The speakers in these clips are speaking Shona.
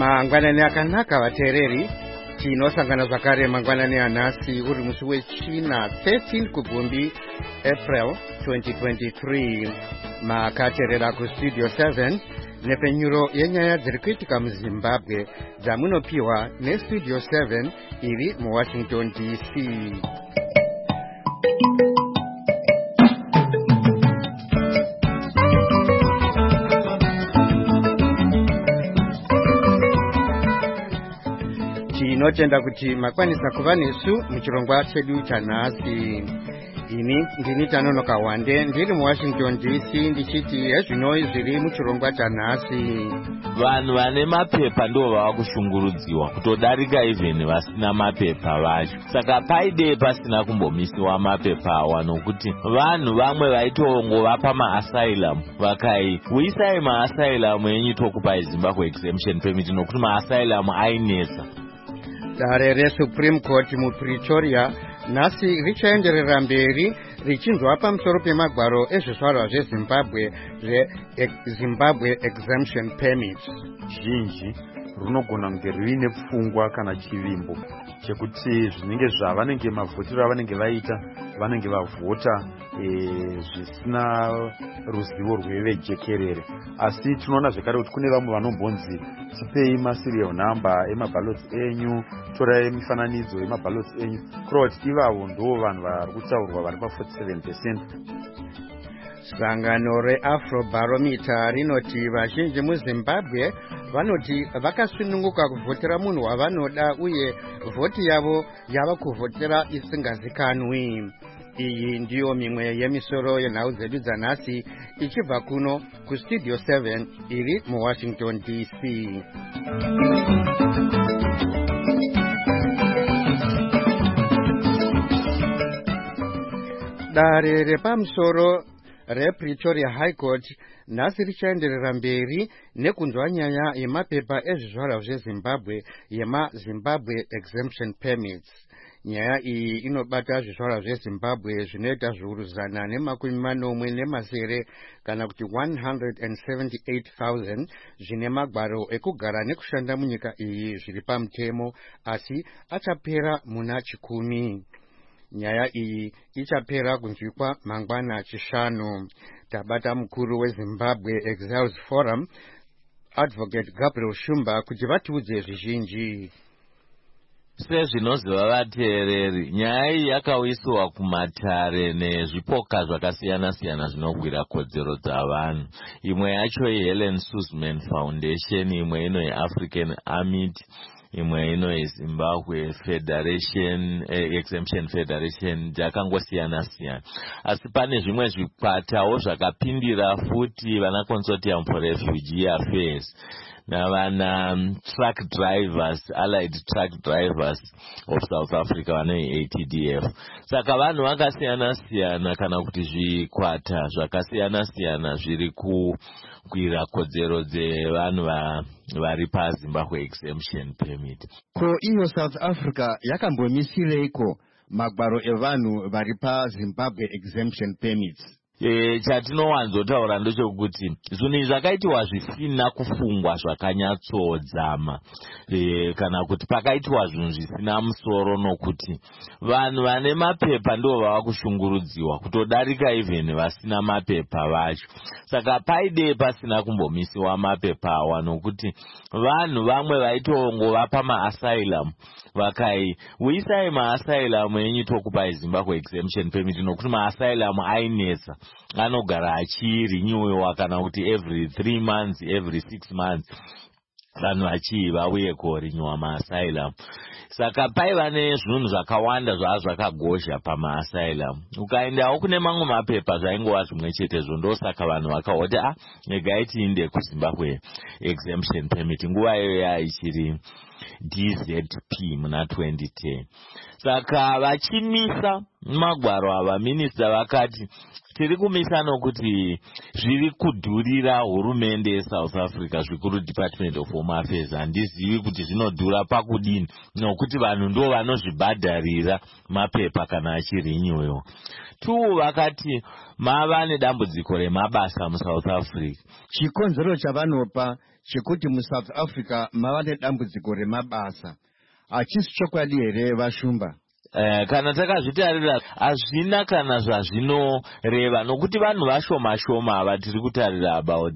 Mangwanani akanaka vateereri, tinosangana zvakare mangwanani anhasi uri musi wechina 13 kubvumbi April 2023. Makateerera kustudio 7 nepfenyuro yenyaya dziri kuitika muZimbabwe dzamunopiwa nestudio 7 iri muWashington DC. Tinotenda kuti makwanisa kuva nesu muchirongwa chedu chanhasi. Ini ndini Tanonoka Wande ndiri muWashington DC ndichiti hezvinoi zviri muchirongwa chanhasi. Vanhu vane mapepa ndo vava kushungurudziwa kutodarika even vasina mapepa vacho. Saka paide pasina kumbomisiwa mapepa awa nokuti vanhu vamwe vaitongova pama-asylum vakai uisai ma-asylum enyu tokupai Zimbabwe exemption permit nokuti ma-asylum ainesa. Dare reSupreme Court muPretoria nhasi richaenderera mberi richinzwa pamusoro pemagwaro ezvizvarwa zveZimbabwe Zimbabwe exemption permit. Zhinji runogona kunge rine pfungwa kana chivimbo chekuti zvinenge zvavanenge mavhotero avanenge vaita vanenge vavhota zvisina ruzivo rwevejekerere. Asi tinoona zvekare kuti kune vamwe vanombonzi tipei maserial number emaballots enyu, torai mifananidzo yemaballots enyu, kureva kuti ivavo ndo vanhu vari kutaurwa vari pa47%. Sangano reAfrobarometer rinoti vazhinji muZimbabwe vanoti vakasununguka kuvhotera munhu wavanoda uye vhoti yavo yava kuvhotera isingazikanwi. Iyi ndiyo mimwe yemisoro yenhau dzedu dzanhasi ichibva kuno kustudio 7 iri muWashington DC. Dare repamusoro rePretoria High Court nhasi richaenderera mberi nekunzwa nyaya yemapepa ezvizvarwa zveZimbabwe yemaZimbabwe exemption permits. Nyaya iyi inobata zvizvarwa zveZimbabwe zvinoita zviuru 140 kana kuti 178,000 zvine magwaro ekugara nekushanda munyika iyi zviri pamutemo asi achapera muna 10. Nyaya iyi ichapera kunzwikwa mangwana chishanu. Tabata mukuru weZimbabwe Exiles Forum Advocate Gabriel Shumba kuti vatiudze zvizhinji. Sezvinoziva vateereri, nyaya iyi yakaiswa kumatare nezvipoka zvakasiyana-siyana zvinogwira kodzero dzavanhu. Imwe yacho Helen Suzman Foundation, imwe ino yeAfrican Amity, imwe ino yeZimbabwe Federation Exemption Federation, dzakangosiyana-siyana. Asi pane zvimwe zvikwatawo zvakapindira futi vana Consortium for Refugee Affairs navana truck drivers, Allied Truck Drivers of South Africa vanoi ATDF. Saka vanhu vakasiyana-siyana kana kuti zvikwata zvakasiyana-siyana zviri kukwira kodzero dzevanhu vari paZimbabwe exemption permit. Ko iyo South Africa yakambomisireiko magwaro evanhu vari paZimbabwe exemption permits? Chatinowanzotaura ndochokuti zvinhu zvakaitwa zvisina kufungwa zvakanyatsodzama, kana kuti pakaitwa zvinhu zvisina musoro nokuti vanhu vane mapepa ndo vava kushungurudziwa kutodarika even vasina mapepa vacho. Saka paide pasina kumbomisiwa mapepa awa nokuti vanhu vamwe vaitongova pama-asylum vakai uisai ma-asylum enyu tokupai Zimbabwe exemption permit nokuti ma-asylum ainesa, anogara achirinyiwa kana kuti every 3 months, every 6 months vanhu vachiva uye korinyiwa ma-asylum. Saka paiva nezvinhu zvakawanda zvakagozha pama-asylum. Ukaendawo kune mamwe mapepa zvaingova zvimwe chetezvo, ndosaka vanhu vakauti regai tiinde kuZimbabwe exemption permit. Nguva iyo yaichiri DZP muna 2010. Saka vachimisa magwaro ava, minista vakati tiri kumisa nokuti zviri kudhurira hurumende yeSouth Africa, zvikuru Department of Home Affairs. Handizivi kuti zvinodhura pakudini nokuti vanhu ndo vanozvibhadharira mapepa kana achirinyiwewo. Vakati mava nedambudziko remabasa muSouth Africa. Chikonzero chavanopa chekuti muSouth Africa mava nedambudziko remabasa. Achisi chokwadi here Vashumba? Kana takazvitarira hazvina kana zvazvinoreva nokuti vanhu vashoma ava tiri kutarira about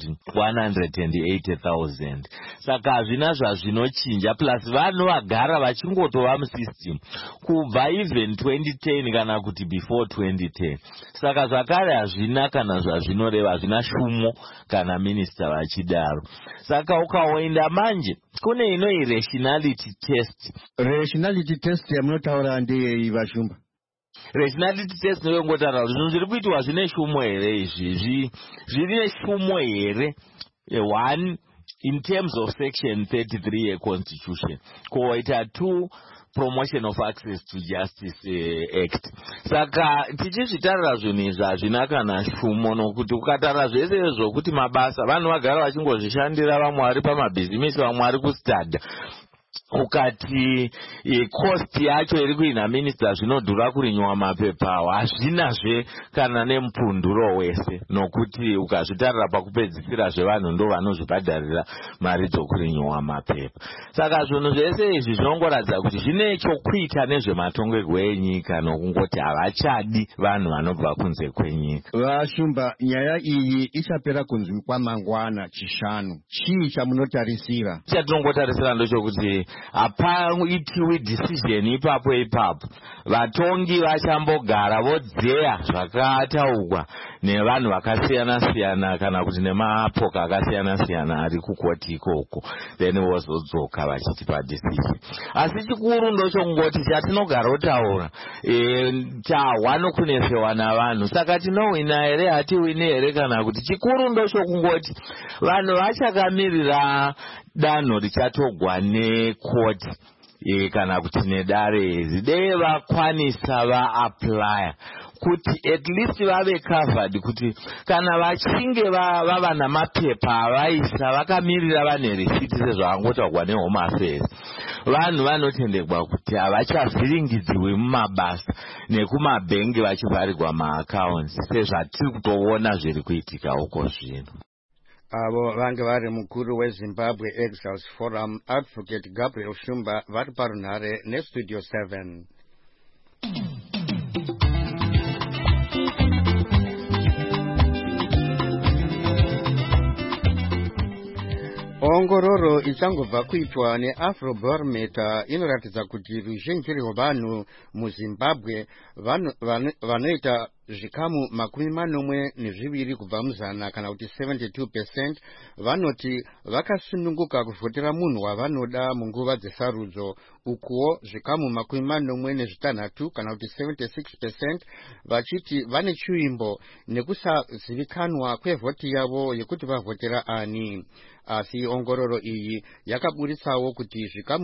180,000. Saka hazvina zvazvinochinja, plus vanhu vagara vachingotova musystem kubva even 2010 kana kuti before 2010. Saka zvakare hazvina kana zvazvinoreva, hazvina shumo kana minista vachidaro. Saka ukaenda manje kune inoi rationality test. Rationality test yamunotaura ndeyei Vashumba? Rationality test ndoyongotaura kuti zvinhu zviri kuitwa zvine shumo here, izvi zvine shumo here. One, in terms of section 33 yeconstitution, koita 2, promotion of access to justice act. Saka tichizvitarira zvinhu izvi hazvina kana shumo, nokuti ukatarira zvese zvokuti mabasa vanhu vagara vachingozvishandira, vamwe vari pamabhizimisi, vamwe vari kustada. Ukati cost yacho iri kuina minista zvinodhura kurinywa mapepa, hazvinazve kana nemupunduro wese, nokuti ukazvitarira pakupedzisira zvevanhu ndo vanozvibhadharira mari dzokurinywa mapepa. Saka zvinhu zvese izvi zvinongoratidza kuti zvine chokuita nezvematongerwo enyika, nokungoti havachadi vanhu vanobva kunze kwenyika. Vashumba, nyaya iyi ichapera kunzi kwamangwana chishanu. Chii chamunotarisira? Chatinongotarisira ndochokuti hapaitiwi decision ipapo. Vatongi vachambogara vodzeya zvakataurwa nevanhu vakasiyana-siyana kana kuti nemapoka akasiyana-siyana ari kukoti ikoko, then vozodzoka vachitipa decision. Asi chikuru ndochongoti chatinogara otaura, tahwa nokunesewa navanhu. Saka tinowina here hatiwini here kana kuti, chikuru ndochokungoti vanhu vachakamirira danho richatogwa nekoti kana kuti nedare dei vakwanisa vaaplya kuti at least vave covered, kuti kana vachinge vava namapepa avaisa vakamirira vane risiti sezvavangotagwa nehome affairs, vanhu vanotendekwa kuti havachavhiringidziwi mumabasa nekumabhengi vachivharirwa maaccounts sezvatiri kutoona zviri kuitika uko zvino. Avo vange vari mukuru weZimbabwe Exiles Forum, Advocate Gabriel Shumba, vari parunhare neStudio 7. Ongororo ichangobva kuitwa neAfrobarometer inoratidza kuti ruzhinji rwevanhu muZimbabwe vanoita zvikamu 42 kubva muzana kana kuti 72% vanoti vakasununguka kuvhotera munhu wavanoda munguva dzesarudzo. Ukuwo zvikamu 46 kana kuti 76% vachiti vane chivimbo nekusazivikanwa kwevhoti yavo yekuti vavhotera ani. Asi ongororo iyi yakaburitsawo kuti zvikamu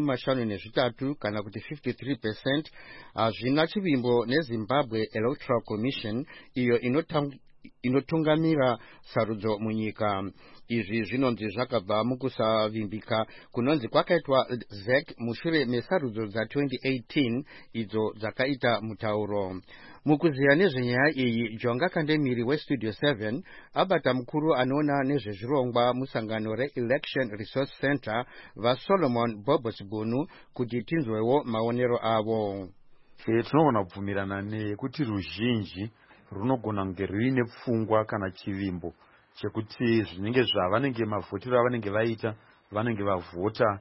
53 kana kuti 53% hazvina chivimbo neZimbabwe Electoral Commission, iyo inotungamira sarudzo munyika. Izvi zvinonzi zvakabva mukusavimbika kunonzi kwakaitwa ZEC mushure mesarudzo dza2018 idzo dzakaita mutauro. Mukuziya nezvenyaya iyi, Jonga Kandemiri weStudio 7 abata mukuru anoona nezvezvirongwa musangano reElection Resource Center vaSolomon Bobosbunu kuti tinzwewo maonero avo. Tinogona kubvumirana nekuti ruzhinji runogona kunge ruine pfungwa kana chivimbo chekuti zvinenge zvavanenge mavhotero avanenge vaita vanenge vavhota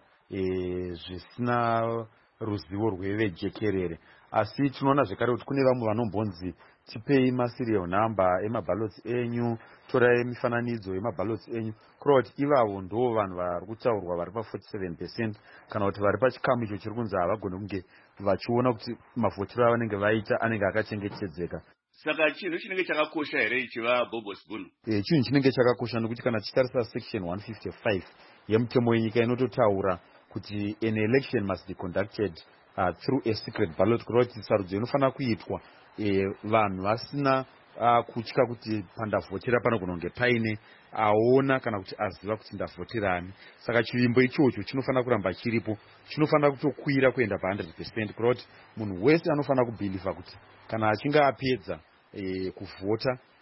zvisina ruzivo rwevejekerere. Asi tinoona zvekare kuti kune vamwe vanombonzi tipei maserial number emabalots enyu, torai mifananidzo yemabalots enyu, kureva kuti ivavo ndo vanhu vari kutaurwa vari pa47% kana kuti vari pachikamu icho chiri kunzi havagone kunge vachiona kuti mavhotero avanenge vaita anenge akachengetedzeka. Saka chinhu chinenge chakakosha here chiva Bobosbunu? Chinhu chinenge chakakosha nokuti kana tichitarisa section 155 yemutemo wenyika inototaura kuti an election must be conducted through a secret ballot, kureva kuti sarudzo inofanira kuitwa vanhu vasina kutya kuti pandavhotera panogona kunge paine aona kana kuti aziva kuti ndavhoterani. Saka chivimbo ichocho chinofanira kuramba chiripo, chinofanira kutokwira kuenda pa100%, kureva kuti munhu wese anofanira kubhiliva kuti kana achinge apedza kuvhota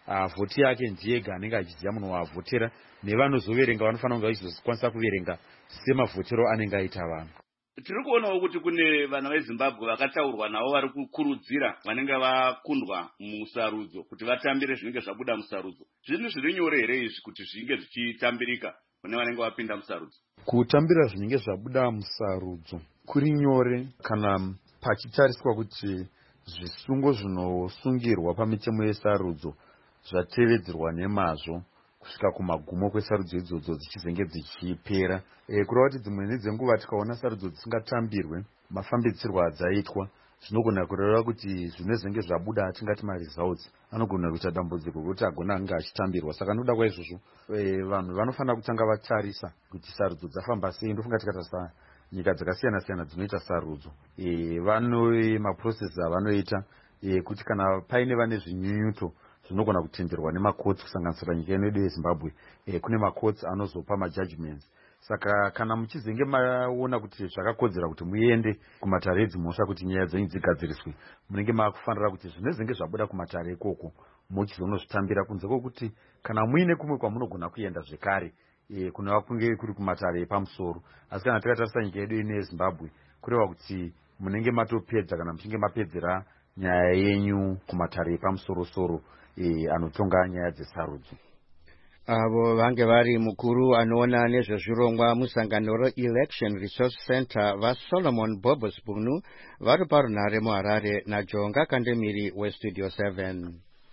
vhoti yake ndiyega anenge achiziva munhu wavhotera, nevanozoverenga vanofanira kunge vachizokwanisa kuverenga semavhotero anenge aita vanhu. Tiri kuonawo kuti kune vana veZimbabwe vakataurwa navo vari kukurudzira vanenge vakundwa musarudzo kuti vatambire zvinenge zvabuda musarudzo. Zvinhu zviri nyore here izvi kuti zvinge zvichitambirika kune vanenge vapinda musarudzo? Kutambira zvinenge zvabuda musarudzo kuri nyore kana pachitariswa kuti zvisungo zvinosungirwa pamitemo yesarudzo zvatevedzerwa nemazvo kusvika kumagumo kwesarudzo idzodzo dzichizenge dzichipera. Kureva kuti dzimwe nedzenguva tikaona sarudzo dzisingatambirwe mafambidzirwo adzaitwa, zvinogona kureva kuti zvinezenge zvabuda atingati maresults anogona kuita dambudziko kuti agona ange achitambirwa. Saka nokuda kwaizvozvo vanhu vanofanira kutanga vatarisa kuti sarudzo dzafamba sei. Ndofunga tikatarisa nyika dzakasiyana siyana dzinoita sarudzo, vane maprocess avanoita kuti kana paine vane zvinyunyuto zvinogona kutenderwa nemakotsi, kusanganisira nyika inodu yeZimbabwe kune makotsi anozopa majudgments. Saka kana muchizenge maona kuti zvakakodzera kuti muende kumatare edzimhosva kuti nyaya dzenyu dzigadziriswe, munenge makufanira kuti zvinezenge zvabuda kumatare ikoko muchizonozvitambira, kunze kwokuti kana muine kumwe kwamunogona kuenda zvekare kunova kunge kuri kumatare epamusoro. Asi kana tikatarisa nyika yedu ine yeZimbabwe, kureva kuti munenge matopedza kana muchinge mapedzera nyaya yenyu kumatare epamusoro-soro anotonga nyaya dzesarudzo. Avo vange vari mukuru anoona nezvezvirongwa musangano reElection Resource Center vaSolomon Bobosbunu vari parunhare muHarare naJonga Kandemiri weStudio 7.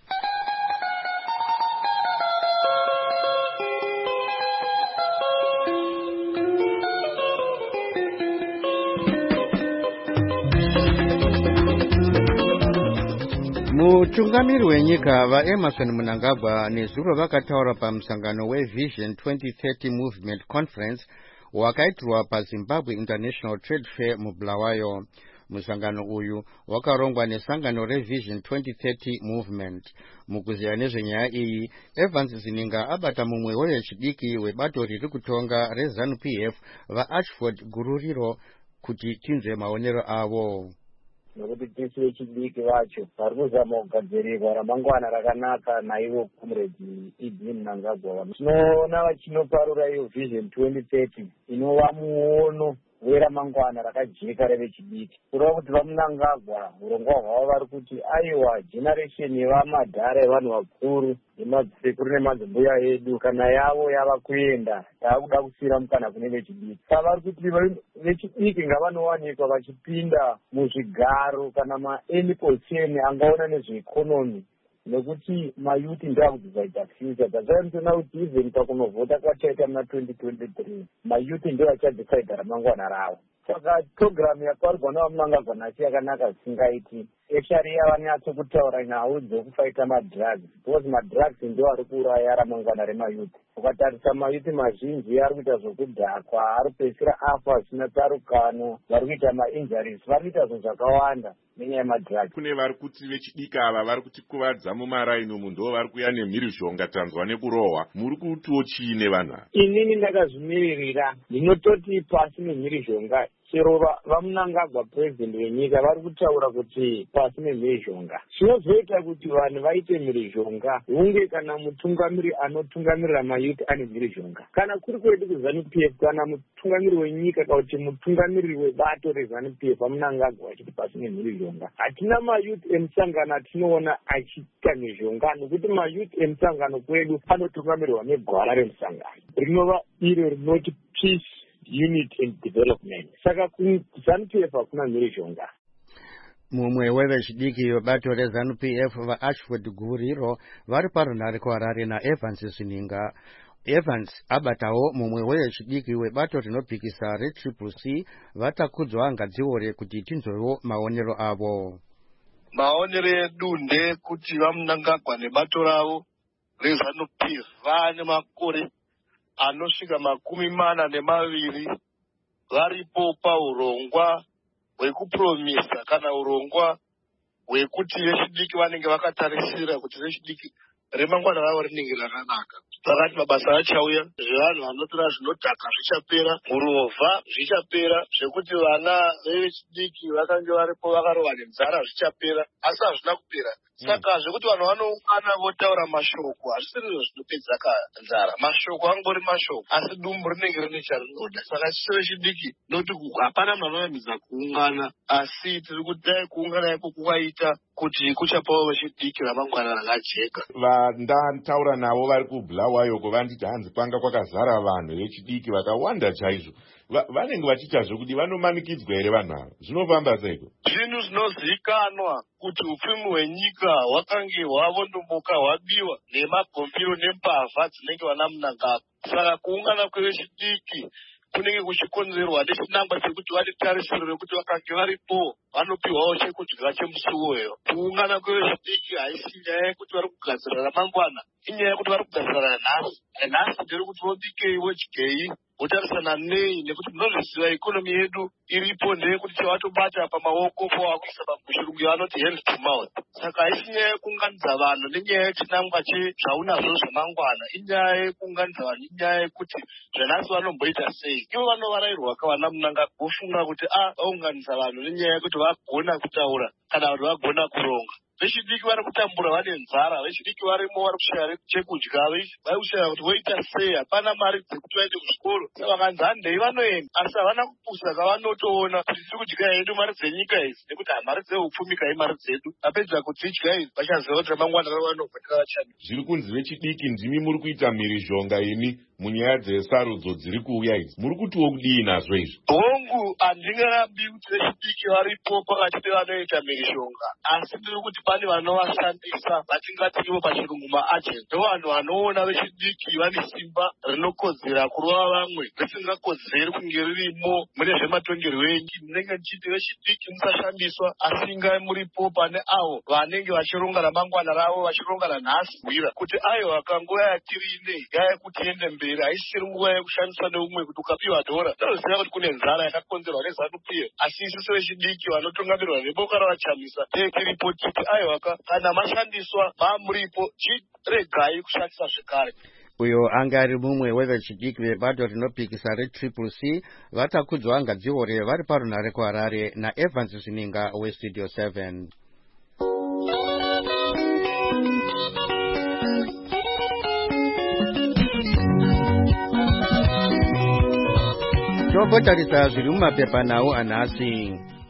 Mutungamiri wenyika vaEmerson Mnangagwa nezuro vakataura pamusangano weVision 2030 Movement Conference wakaitirwa paZimbabwe International Trade Fair muBulawayo. Musangano uyu wakarongwa nesangano reVision 2030 Movement. Mukuziya nezvenyaya iyi, Evans Zininga abata mumwe wevechidiki webato riri kutonga reZANU-PF vaAchford Gururiro kuti tinzwe maonero avo. Nokuti tisi vechidiki vacho vari kuzama kugadzirirwa ramangwana rakanaka naivo comrade Edwin Mnangagwa. Tinoona vachinoparura iyo Vision 2030 inova muono weramangwana rakajeka revechidiki. Kureva kuti vaMnangagwa urongwa hwavo vari kuti aiwa generation yevamadhara yevanhu vakuru nemadzikuru nemadzimbuya edu kana yavo yava kuenda yakuda kusiyira mukana kune vechidiki. Saka vari kuti vechidiki ngavanowanikwa vachipinda muzvigaro kana maani position angaona nezveeconomy, nekuti mayuti ndoakudzizaita future. Dzazvaimtona kuti even pakunovhota kwachaita muna 2023 mayuti ndio achadhisaidha ramangwana ravo. Saka programu yakaurwa navaMnangagwa nhasi yakanaka zvisingaiti. Eshari yavanyatsokutaura nhau dzekufaita madrugs, because madrugs ndio ari kuuraya ramangwana remayuti. Ukatarisa mayuti mazhinji ari kuita zvokudhakwa, ari kupedzisira afa asina tsarukano, vari kuita mainjuries, vari kuita zvinhu zvakawanda nenyaya yemadrugs. Kune vari kuti vechidiki ava vari kutikuvadza mumaraini umu, ndo vari kuya nemhirizhonga tanzwa nekurohwa. Muri kutiwo chiine vanhu? Inini ndakazvimiririra ndinototi pasi nemhirizhonga chero vaMnangagwa president wenyika vari kutaura kuti pasi nemhirizhonga. Zvinozoita kuti vanhu vaite mhirizhonga hunge kana mutungamiri anotungamirira mayuti ane mhirizhonga. Kana kuri kwedu kuZANU-PF, kana mutungamiri wenyika kana kuti mutungamiri webato reZANU-PF vaMnangagwa achiti pasi nemhirizhonga, hatina mayuti emusangano atinoona achiita mhirizhonga, nokuti mayuti emusangano kwedu anotungamirirwa negwara remusangano rinova iro rinoti peace, unity and development. Saka kuZANU-PF hakuna mhirizhonga. Mumwe wevechidiki webato reZANU-PF vaAchford Guriro vari parunhare kuHarare naEvans Zininga. Evans abatawo mumwe wevechidiki webato rinopikisa reCCC vatakudzwa ngadziore kuti tinzwewo maonero avo. Maonero edu ndekuti vaMnangagwa nebato ravo reZANU-PF vane makore anosvika 42 varipo paurongwa hwekupromisa kana urongwa hwekuti vechidiki vanenge vakatarisira kuti vechidiki remangwana ravo rinenge rakanaka. Vakati mabasa achauya, zvevanhu vanotora zvinodhaka zvichapera, murovha zvichapera, zvekuti vana vechidiki vakange varipo vakarova nenzara zvichapera, asi hazvina kupera. saka zvekuti vanhu vanoungana votaura mashoko hazvisiri zvinopedza nzara. Mashoko angori mashoko asi dumbu rinenge rine charinoda. Saka isusu vechidiki noti hapana munhu anoyamidza kuungana, asi tiri kuti dai kuungana iko kukaita kuti kuchapawo vechidiki ramangwana rakajeka. Vandataura navo vari kuBulawayo vanditi hanzi kwanga kwakazara vanhu vechidiki vakawanda chaizvo. Vanenge vachiitazvo kuti vanomanikidzwa here vanhu ava? Zvinofamba seiko? Zvinhu zvinozivikanwa kuti upfumi hwenyika hwakange hwavondomoka hwabiwa nemagombiro nembavha dzinenge vana Mnangagwa. Saka kuungana kwevechidiki kunenge kuchikonzerwa nechinangwa chekuti vane tarisiro rekuti vakange varipo vanopiwawo chekudya chemusuwoyo. Kuungana kwevechidiki haisi nyaya yekuti vari kugadzira ramangwana, inyaya yekuti vari kugadzira nhasi. Nhasi ndiri kuti vobikei vodyei votarisana nei, nekuti munozviziva ikonomi yedu iripo ndeyekuti chavatobata pamaoko povakuisa muchirungu yavanoti hand to mouth. Saka haisi nyaya yekuunganidza vanhu nenyaya yechinangwa chezvaunazvo zvamangwana, inyaya yekuunganidza vanhu, inyaya yekuti zvanhasi vanomboita sei. Ivo vanovarairwa kavana Mnangagwa vofunga kuti vaunganidza vanhu nenyaya yekuti vagona kutaura kana kuti vagona kuronga. Vechidiki vari kutambura vane nzara, vechidiki varimo vari kushaya chekudya, vari kushaya kuti voita sei, hapana mari dzekuti vaende kuzvikoro. Saka vakanzi handei vanoenda, asi havana kupusa kavanotoona kuti tiri kudya hedu mari dzenyika idzi, nekuti mari dzeupfumi kai mari dzedu. Vapedza kudzidya idzi vachaziva kuti ramangwana ravo vanovhotera vachani. Zviri kunzi vechidiki ndimi muri kuita mhirizhonga ini munyaya dzesarudzo dziri kuuya idzi. Muri kutiwo kudii nazvo izvi? Hongu handingarambi kuti vechidiki varipo pakati pevanoita mhirizhonga, asi ndiri kuti pane vanovashandisa vatingati ivo pachirungu maagent. Ndovanhu vanoona vechidiki vane simba rinokodzera kurova vamwe risingakodzeri kunge ririmo mune zvematongerwo enyika. Ndinenge ndichiti vechidiki musashandiswa, asi ngai muripo pane avo vanenge vachironga ramangwana ravo, vachironga ranhasi kuira kuti aiwa kanguva yatiri inei yayekuti ende mberi, haisiri nguva yekushandiswa neumwe kuti ukapiwa dhora. Tinoziva kuti kune nzara yakakonzerwa neZANU-PF, asi isusu vechidiki vanotungamirwa neboka ravachamisa tiripo titi aiwaka kana mashandiswa mamuripo chiregai kushandisa zvekare. Uyo anga ari mumwe wevechidiki vebato rinopikisa reCCC vatakudzwa ngadziore vari parunhare kuHarare naEvans Zvininga weStudio 7. Tobotarisa zviri mumapepa nawo anhasi.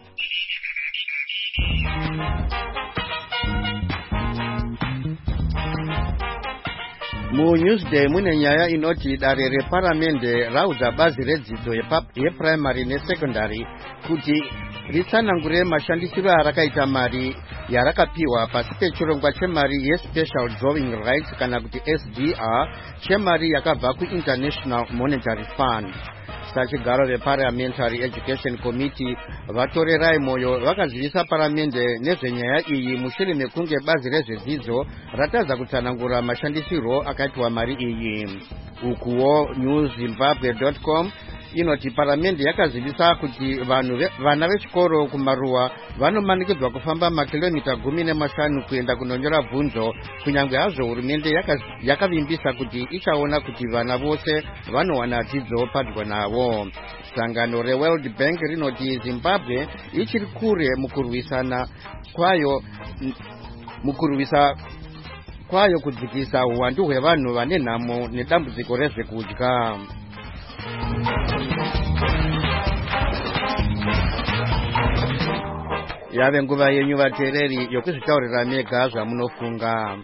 MuNewsday mune nyaya inoti dare reparamende raudza bazi redzidzo yeprimary nesekondari kuti ritsanangure mashandisiro arakaita mari yarakapiwa pasi pechirongwa chemari yeSpecial Drawing Rights kana kuti SDR chemari yakabva kuInternational Monetary Fund. Sachigaro veParliamentary Education Committee vatorerai moyo vakazivisa paramende nezvenyaya iyi mushure mekunge bazi rezvedzidzo ratadza kutsanangura mashandisiro akaitwa mari iyi. Ukuwo newszimbabwe.com inoti paramende yakazivisa kuti vana vechikoro kumaruwa vanomanikidzwa kufamba makilomita 15 kuenda kunonyora bvunzo, kunyange hazvo hurumende yakavimbisa kuti ichaona kuti vana vose vanowana dzidzo padyo navo. Sangano reWorld Bank rinoti Zimbabwe ichiri kure kwayo kudzikisa uwandu hwevanhu vane nhamo nedambudziko rezvekudya. Yave nguva yenyu vateereri yokuzvitaurira mega zvamunofunga.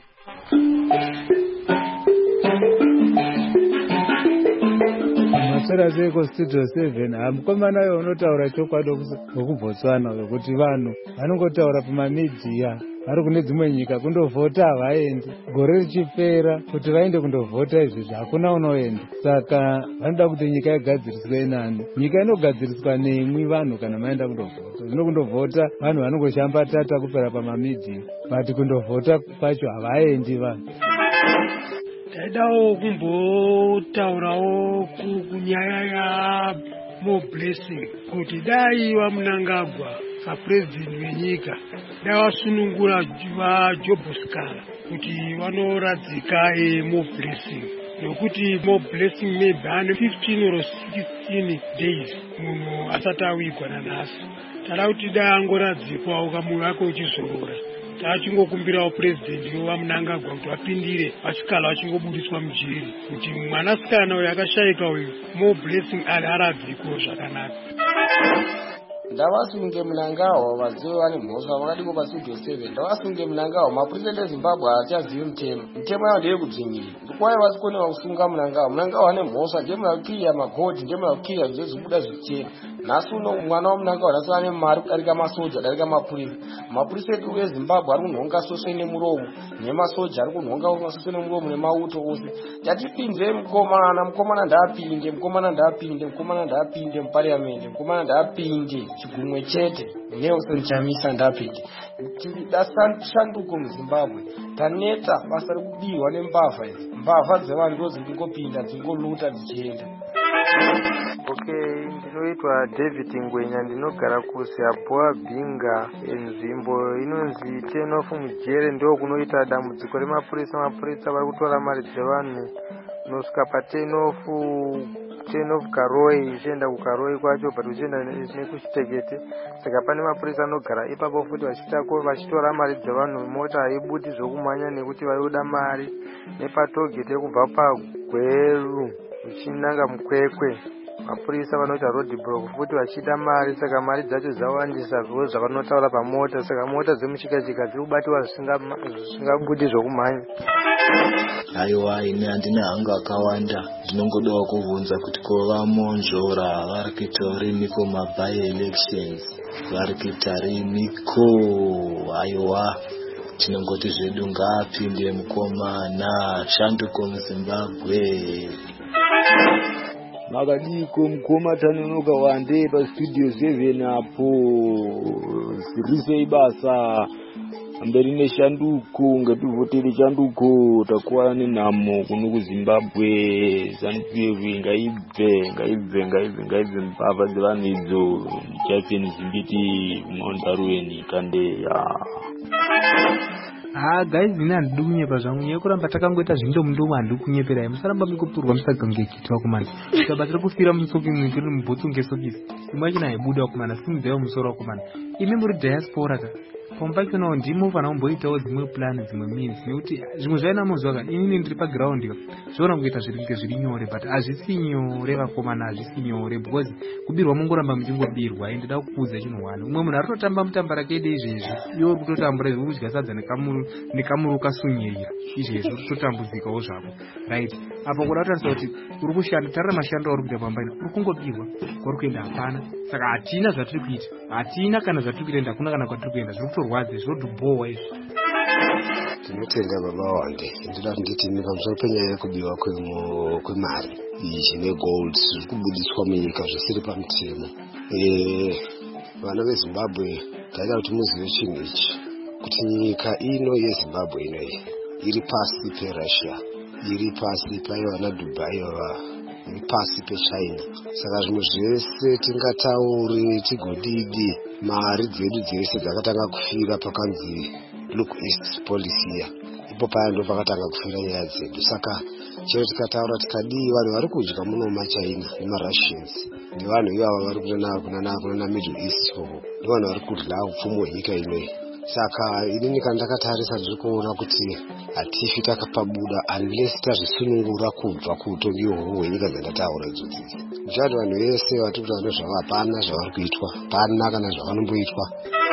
Masora zeko Studio 7 mukomana unotaura chokwadi wekuBotswana wekuti vanhu vanongotaura pamamidhiya vari kune dzimwe nyika kundovhota havaendi, gore richipera kuti vaende kundovhota izvizvi hakuna unoenda. Saka vanoda kuti nyika igadziriswe nani? Nyika inogadziriswa nemwi vanhu kana maenda kundovhota. Zvino kundovhota vanhu vanongoshambatata kupera pamamidhiya, but kundovhota kwacho havaendi vanhu. Taidawo kumbotaurawo kunyaya yaMoblessing kuti dai vaMnangagwa vapurezidendi venyika dai vasunungura vaJobuscara kuti vanoradzika Moblessing, nokuti Moblessing maybe ane 15 or 16 days munhu asati awigwa nanhasi. Tada kuti dai angoradzikwa ukamwoyo wake uchizorora achingokumbirawo purezidendi waMnangagwa kuti vapindire vachikala vachingobudiswa mujeri kuti mwanasikana uyu akashayika uyu more blessing arabviko zvakanaka. Ndavasunge Mnangagwa vazive vane mhosva vakadiko pastudio 7. Ndavasunge Mnangagwa mapurisende eZimbabwe hachazivi mutemo yavo ndeyekudzingirira ndikuwai vasikone kusunga Mnangagwa. Mnangagwa ane mhosva ndemuna magodhi ndemuna zvizobuda zvichena. Nhasi uno mwana waMnangagwa nhasi ane mari kudarika masoja kudarika mapurisa. Mapurisa edu eZimbabwe ari kunhonga soswe nemuromo nemasoja ari kunhonga soswe nemuromo nemauto ose. Tatipinze mukomana ndapinde mupariamendi, mukomana ndapinde chigumwe chete, Nelson Chamisa ndapinde. Dashanduko muZimbabwe taneta basa rekubiwa nembavha idzi. Mbavha dzevanhu ndo dzingopinda dzingoluta dzichienda. Okay, ndinoitwa David Ngwenya, ndinogara kuSiabhoa Bhinga. Nzvimbo inonzi 10 of Mujere ndo kunoita dambudziko remapurisa. Mapurisa vari kutora mari dzevanhu nosvika pa 10 of Karoi, uchienda kuKaroi kwacho but uchienda nekuchitekete. Saka pane mapurisa anogara ipapo futi vachitora mari dzevanhu. Mota haibudi zvokumhanya nekuti vayoda mari. Nepatogete kubva paGweru uchinanga Mukwekwe mapurisa vanoita roadblock futi vachida mari. Saka mari dzacho dzawandisa zvo zvavanotaura pamota. Saka mota dzemuchikachika dziri kubatiwa zvisingabudi zvokumhanya. Aiwa, ine handina hanga akawanda. Ndinongodawo kuvunza kuti ko vamonzvora vari kuita riniko maby elections, vari kuita riniko? Aiwa, tinongoti zvedu ngaapinde mukomana Shanduko muZimbabwe. Makadiko mukoma tanonoka wande pastudio 7 apo sirise ibasa mberi neShanduko ngativhotere Shanduko takuwana nenhamo kuno kuZimbabwe. ZANU-PF ngaibve mbavha dzevanhu idzo. Ndichafeni zimbiti maundaruweni kandeya. Guys, ina handidi kunyepa zvangu yekuramba takangoita zvindo mundomo handidi kunyeperai. Musaramba mikupurwa musagangekitwa kumana. Ikabatira kufira musofi mwingiri mubhutsu ngesofisi. Imwe china haibuda kumana simudzaiwa musoro wakumana. Imi muri diaspora ka. Pampachona ndimo panomboitawo dzimwe plan dzimwe means nekuti zvimwe zvaina muzwa ka inini ndiri paground ka. Zvoona kuita zviri nyore but hazvisi nyore vakomana, hazvisi nyore because kubirwa mungoramba muchingobirwa. Ndida kukuudza chinhu wani. Umwe munhu arikutotamba mutamba rake izvezvi iwo kutotambura zvekudya sadza nekamuru kasunyeira izvezvi utotambudzikawo zvako right. Apa kuda kutarisa kuti uri kushanda tarira mashando auri kuita pambaina uri kungobirwa kwari kuenda hapana. Saka hatina zvatiri kuita, hatina kana zvatiri kuenda, hakuna kana kwatiri kuenda. Zviri kutorwadza zvinotobhowa izvi. Tinotenda baba wande. Ndinoda kuti nditi pamusoro penyaya yekubiwa kwemari izvi negold zviri kubudiswa munyika zvisiri pamutemo. Vana veZimbabwe taida kuti muzive chinhu ichi kuti nyika ino yeZimbabwe inoyi iri pasi peRussia, iri pasi paivana Dubai, iri pasi peChina. Saka zvinhu zvese tingataure tigodidi mari dzedu dzese dzakatanga kufira pakanzi look east policy ya ipo paya ndo pakatanga kufira nyaya dzedu. Saka chero tikataura tikadii vanhu vari kudya muno maChina nemaRussians nevanhu ivava vari kunana Middle East koko ndivanhu vari kudya upfumi hwenyika inoyi. Saka inini kandakatarisa ndiri kuona kuti hatifi takapabuda unless tazvisunungura kubva kuutongi uhwo hwenyika dzandataura idzodzi. Ndichati vanhu vese vatiri kuti vano zvavo hapana zvavari kuitwa, hapana kana zvavanomboitwa.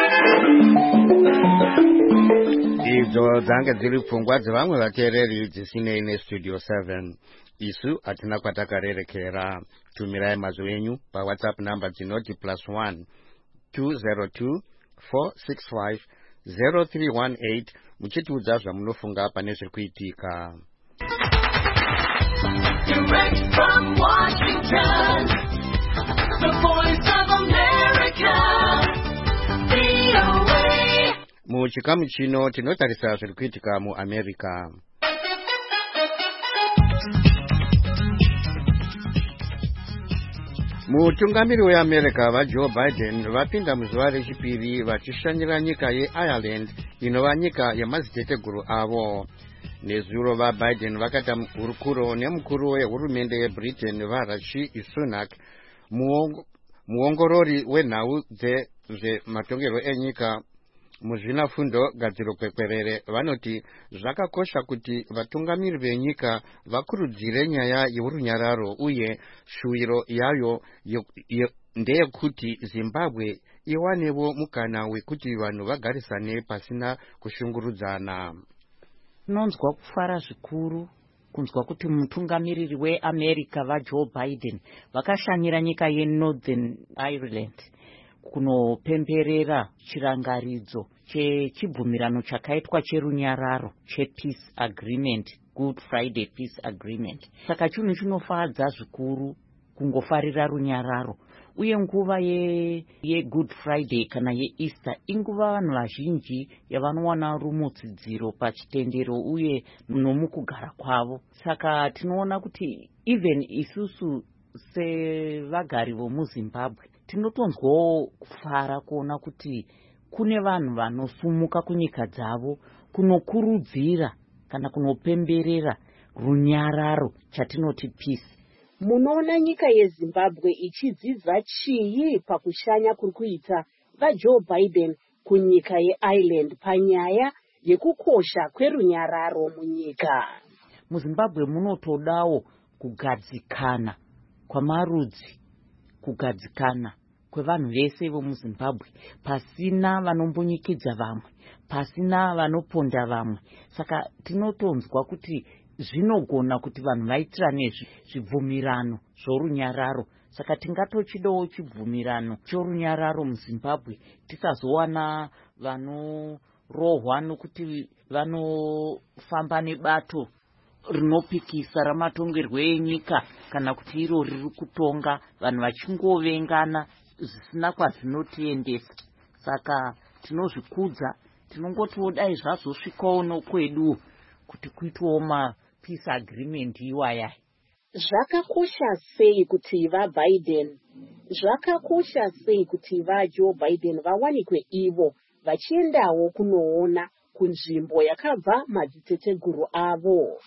Idzo dzange dziri pfungwa dzevamwe vateereri dzisinei neStudio 7. Isu hatina kwatakarerekera. Tumirai mazwi enyu paWhatsApp namba dzinoti +1 202 465 0318 muchitiudza zvamunofunga pane zviri kuitika. Direct from Washington, the voice of America, VOA. Muchikamu chino tinotarisa zviri kuitika muAmerica. Mutungamiri weAmerica vaJoe Biden vapinda muzuva rechipiri vachishanyira nyika yeIreland inova nyika yemadziteteguru avo. Nezuro vaBiden vakata hurukuro nemukuru wehurumende yeBritain vaRishi Sunak, muongorori wenhau dzezvematongerwo enyika muzvinafundo gadziro kwekwerere vanoti zvakakosha kuti vatungamiri venyika vakurudzire nyaya yerunyararo uye shuwiro yayo ndeyekuti Zimbabwe iwanewo mukana wekuti vanhu vagarisane pasina kushungurudzana. Tinonzwa kufara zvikuru kunzwa kuti mutungamiriri weAmerica vaJoe Biden vakashanyira nyika yeNorthern Ireland kunopemberera chirangaridzo chechibvumirano chakaitwa cherunyararo chepeace agreement, Good Friday Peace Agreement. Saka chinhu chinofadza zvikuru kungofarira runyararo, uye nguva ye Good Friday kana yeEaster inguva vanhu vazhinji yavanowana rumutsidziro pachitendero uye nomukugara kwavo. Saka tinoona kuti even isusu sevagari vomuZimbabwe tinotonzwawo kufara kuona kuti kune vanhu vanosumuka kunyika dzavo kunokurudzira kana kunopemberera runyararo chatinoti peace. Munoona nyika yeZimbabwe ichidzidza chii pakushanya kuri kuita vaJoe Biden kunyika yeIreland panyaya yekukosha kwerunyararo munyika? MuZimbabwe munotodawo kugadzikana kwamarudzi, kugadzikana kwevanhu vese vomuZimbabwe, pasina vanombonyikidza vamwe, pasina vanoponda vamwe. Saka tinotonzwa kuti zvinogona kuti vanhu vaitirane zvibvumirano zvorunyararo. Saka tingatochidawo chibvumirano chorunyararo muZimbabwe, tisazowana vanorohwa nokuti vanofamba nebato rinopikisa ramatongerwo enyika kana kuti iro riri kutonga, vanhu vachingovengana zvisina kwazvinotiendesa. Saka tinozvikudza, tinongotiwo dai zvazosvikawo nokwedu kuti kuitwawo mapeace agreement iwaya. Zvakakosha sei kuti vaBiden, zvakakosha sei kuti vaJoe Biden vawanikwe ivo vachiendawo kunoona kunzvimbo yakabva madziteteguru avo?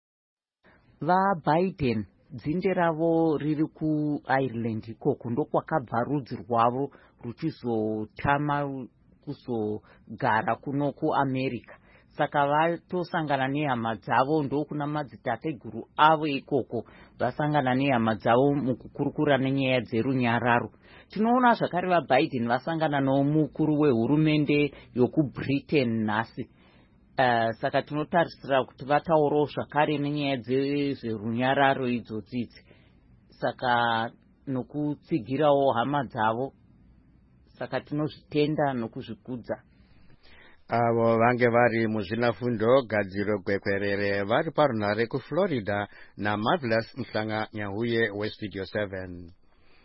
VaBiden dzinde ravo riri kuIreland ikoko ndokwakabva rudzi rwavo ruchizotama kuzogara kuno kuAmerica. Saka vatosangana nehama dzavo ndokuna madzitateguru avo ikoko vasangana nehama dzavo mukukurukura nenyaya dzerunyararo. Tinoona zvakare vaBiden vasangana nomukuru wehurumende yokuBritain nhasi. Saka tinotarisira kuti vataurawo zvakare nenyaya dzezverunyararo idzodzidzi. Saka nokutsigirawo hama dzavo. Saka tinozvitenda nokuzvikudza. Avo vange vari muzvinafundo gadziro kwekwerere vari parunhare kuFlorida naMarvelous Mhlanga Nyahuye weStudio 7.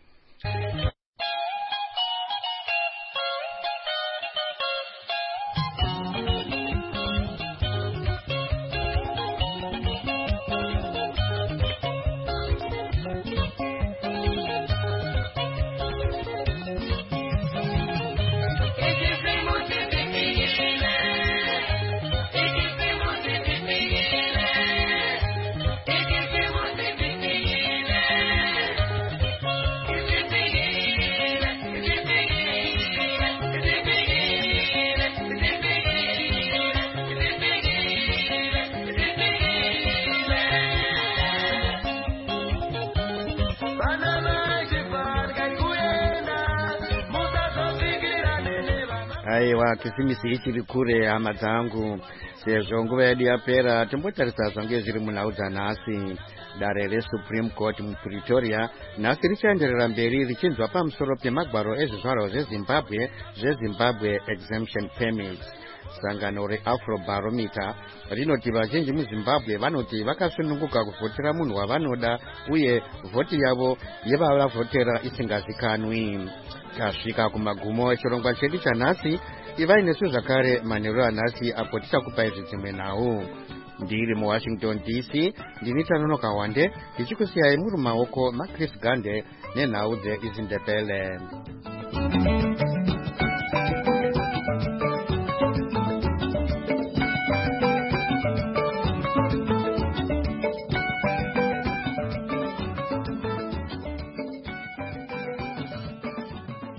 Aiwa, kisimisi ichiri kure hama dzangu, sezvo nguva yedu yapera tombotarisa zvange zviri munhau dzanhasi. Dare reSupreme Court muPretoria nhasi richaenderera mberi richinzwa pamusoro pemagwaro ezvizvarwa zveZimbabwe Exemption Permits. Sangano reAfrobarometer rinoti vazhinji muZimbabwe vanoti vakasununguka kuvhotera munhu wavanoda uye vhoti yavo yevavavhotera isingazikanwi. Tasvika kumagumo echirongwa chedu chanhasi. Ivai nesu zvakare manheru anhasi apo tichakupai zvedzimwe nhau. Ndiri muWashington DC, ndini Tanonoka Wande, ndichikusiyai muri maoko maChris Gande nenhau dzeIzindebele.